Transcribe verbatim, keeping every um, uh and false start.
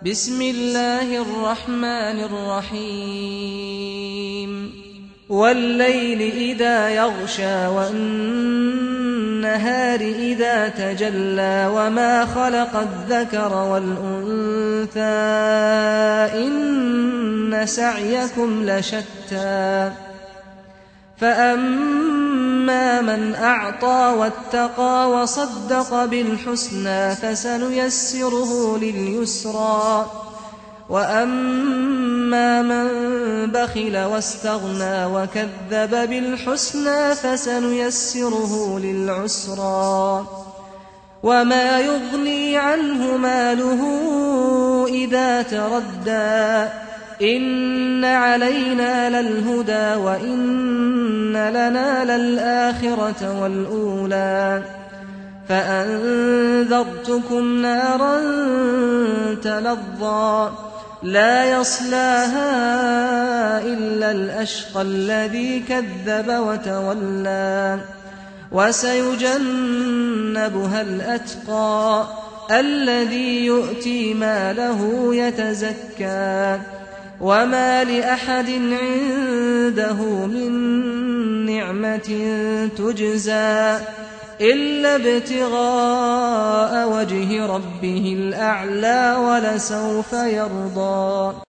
بسم الله الرحمن الرحيم والليل إذا يغشى والنهار إذا تجلى وما خلق الذكر والأنثى إن سعيكم لشتى فأما من أعطى واتقى وصدق بالحسنى فسنيسره لليسرى وأما من بخل واستغنى وكذب بالحسنى فسنيسره للعسرى وما يغني عنه ماله إذا تردى إن علينا للهدى وإن لنا للآخرة والأولى فأنذرتكم نارا تلظى لا يصلاها إلا الأشقى الذي كذب وتولى وسيجنبها الأتقى الذي يؤتي ماله يتزكى وما لأحد عنده من نعمة تجزى إلا ابتغاء وجه ربه الأعلى ولسوف يرضى.